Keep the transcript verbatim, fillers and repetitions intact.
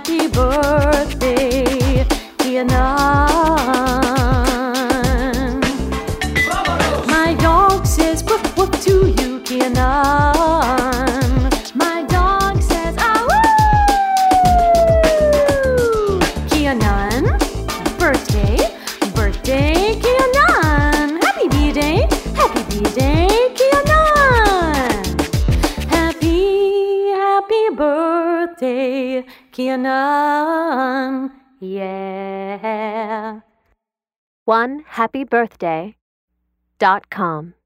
happy birthday, Kianan. My dog says woof woof to you, Kianan. My dog says ah woo. Kianan, birthday, birthday, Kianan. Happy B-Day, happy B-Day, Kianan. Happy, happy birthday, Kianan. Yeah. one happy birthday dot com